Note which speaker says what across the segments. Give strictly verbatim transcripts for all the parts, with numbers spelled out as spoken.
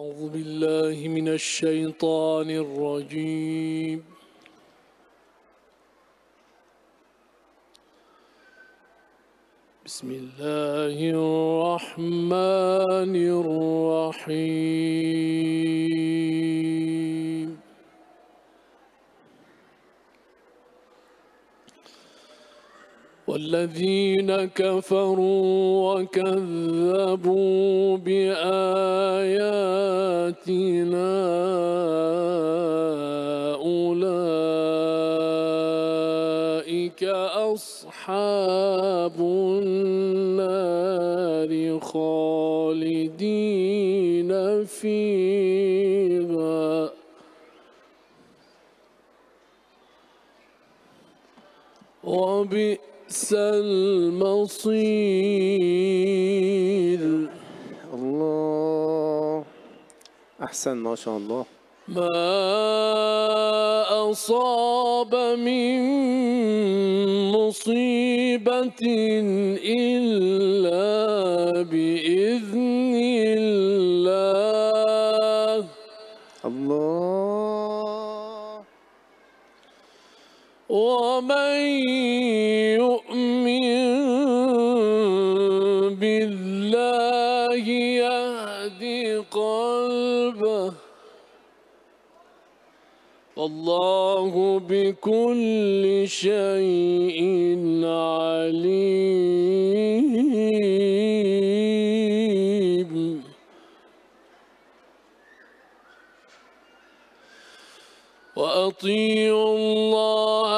Speaker 1: أعوذ بالله من الشيطان الرجيم. بسم الله الرحمن الرحيم. والذين كفروا وكذبوا بآياتنا أولئك أصحاب النار خالدين فيها وبئس المصير.
Speaker 2: الله أحسن ما شاء الله.
Speaker 1: ما أصاب من مصيبة إلا بإذن الله.
Speaker 2: الله.
Speaker 1: ومن يؤمن بالله يهد قلبه والله بكل شيء عليم. وأطيعوا الله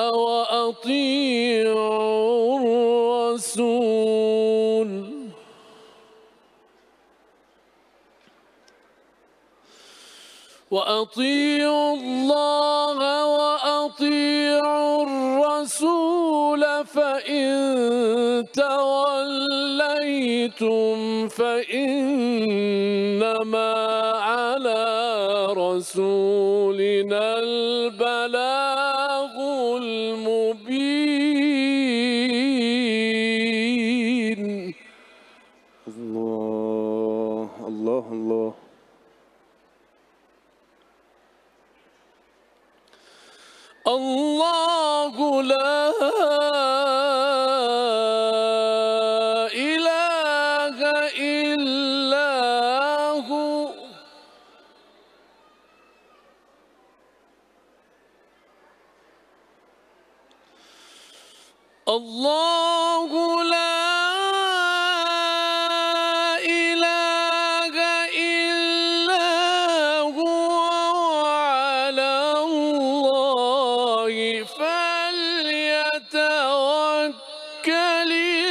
Speaker 1: وأطيعوا الرسول وأطيعوا الله وأطيعوا الرسول فإن توليتم فإنما على رسولنا البلاغ المبين.
Speaker 2: الله الله الله.
Speaker 1: الله لا إله إلا هو الله لا إله إلا هو وعلى الله فليتوكل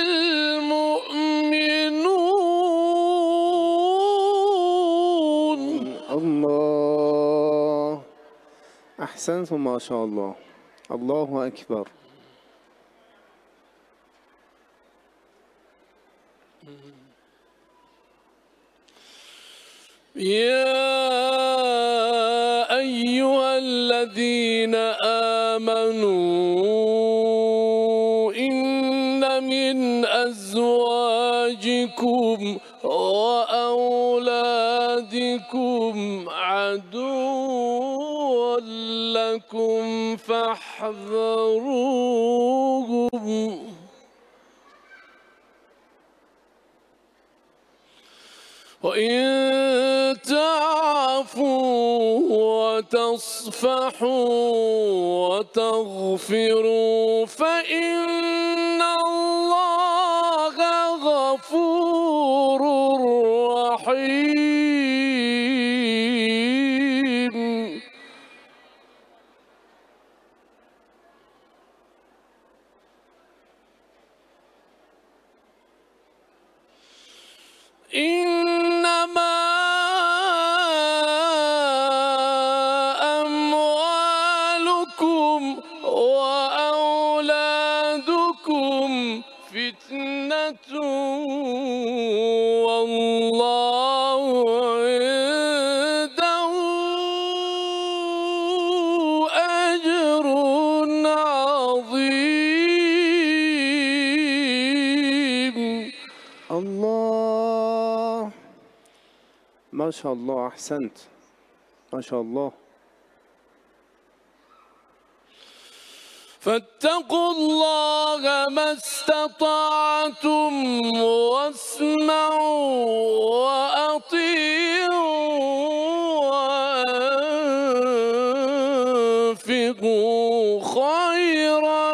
Speaker 1: المؤمنون.
Speaker 2: الله أحسنتم ما شاء الله. الله أكبر.
Speaker 1: يا أيها الذين آمنوا إن من أزواجكم وأولادكم عدوا لكم فاحذروهم وإن تعفوا وتصفحوا وتغفروا فإن الله غفور رحيم. إنما أموالكم وأولادكم
Speaker 2: ما شاء الله، أحسنت، ما شاء الله.
Speaker 1: فاتقوا الله ما استطعتم واسمعوا وأطيعوا وأنفقوا خيرا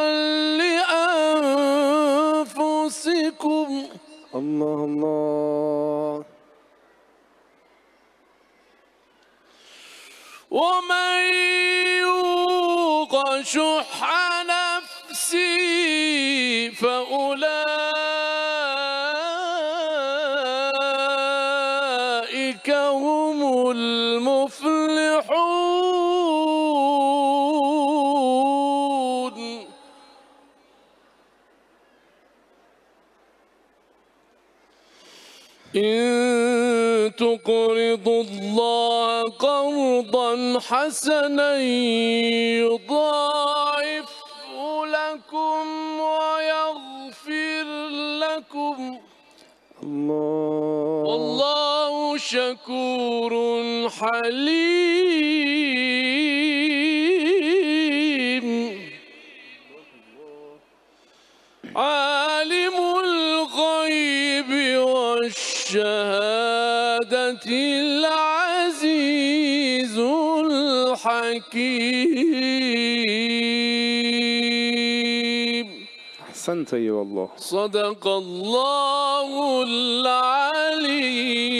Speaker 1: لأنفسكم.
Speaker 2: الله الله.
Speaker 1: ومن يوق شح نفسه فأولئك هم المفلحون. إن تقرضوا الله قرضا حسنا يضاعفه لكم ويغفر لكم
Speaker 2: الله.
Speaker 1: والله شكور حليم. عالم الغيب والشهادة العزيز الحكيم.
Speaker 2: أحسنت أيها الله.
Speaker 1: صدق الله العلي